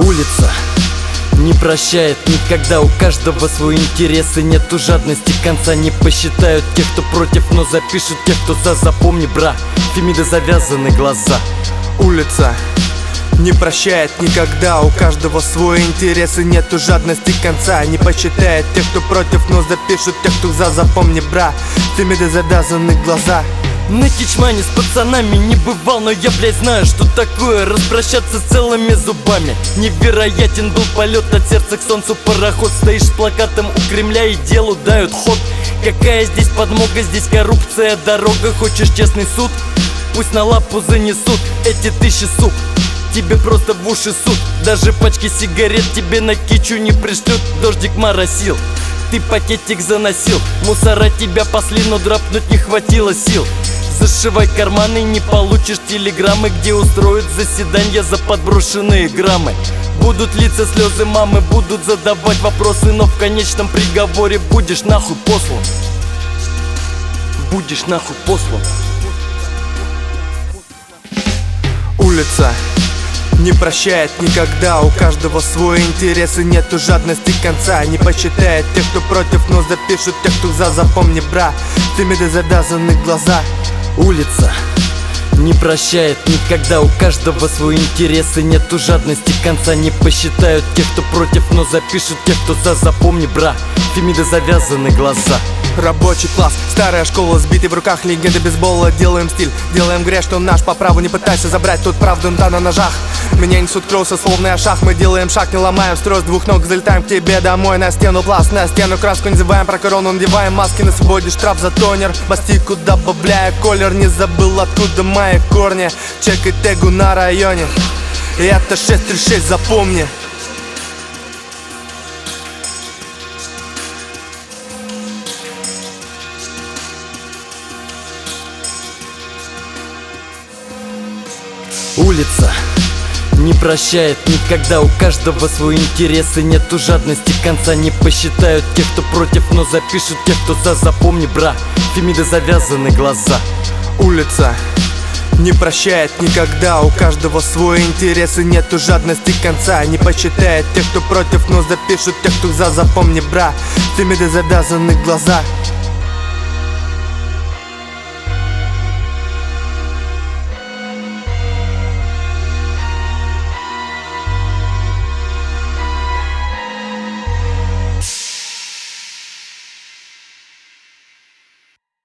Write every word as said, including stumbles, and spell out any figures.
Улица не прощает никогда, у каждого свой интерес и нету жадности конца. Не посчитают тех, кто против, но запишут тех, кто за. Запомни, бра, Фемиды завязаны глаза. Улица не прощает никогда, у каждого свой интерес и нету жадности конца. Не посчитает тех, кто против, но запишут тех, кто за. Запомни, бра, Фемиды завязаны глаза. На Кичмане с пацанами не бывал, но я, блядь, знаю, что такое распрощаться с целыми зубами. Невероятен был полет от сердца к солнцу пароход. Стоишь с плакатом у Кремля и делу дают ход. Какая здесь подмога, здесь коррупция, дорога. Хочешь честный суд? Пусть на лапу занесут эти тысячи сук. Тебе просто в уши суд. Даже пачки сигарет тебе на кичу не пришлют. Дождик моросил, ты пакетик заносил. Мусора тебя пасли, но драпнуть не хватило сил. Зашивай карманы, не получишь телеграммы, где устроят заседания за подброшенные граммы. Будут литься слезы мамы, будут задавать вопросы, но в конечном приговоре будешь нахуй послан. Будешь нахуй послан. Улица не прощает никогда, у каждого свой интерес и нету жадности конца. Не посчитает тех, кто против, но запишут тех, кто за. Запомни, бра, Фемиды завязаны глаза. Улица не прощает никогда, у каждого свой интерес и нету жадности конца. Не посчитают тех, кто против, но запишут тех, кто за. Запомни, бра, Фемиды завязаны глаза. Рабочий класс, старая школа, сбитый в руках легенды бейсбола. Делаем стиль, делаем грязь, что наш. По праву не пытайся забрать тут правду, да на ножах. Меня несут кроссы, словно я шах. Мы делаем шаг, не ломаем строй, с двух ног залетаем к тебе домой. На стену пласт, на стену краску не забываем. Про корону надеваем маски, на свободе штраф за тонер. Бастику добавляя колер, не забыл откуда мои корни. Чекай тегу на районе, и это шесть три шесть, запомни. Улица не прощает никогда, у каждого свой интерес и нету жадности конца. Не посчитают тех, кто против, но запишут тех, кто за. Запомни, бра, Фемиды завязаны глаза. Улица не прощает никогда, у каждого свой интерес и нету жадности конца. Не посчитает тех, кто против, но запишут тех, кто за. Запомни, бра, Фемиды завязаны глаза.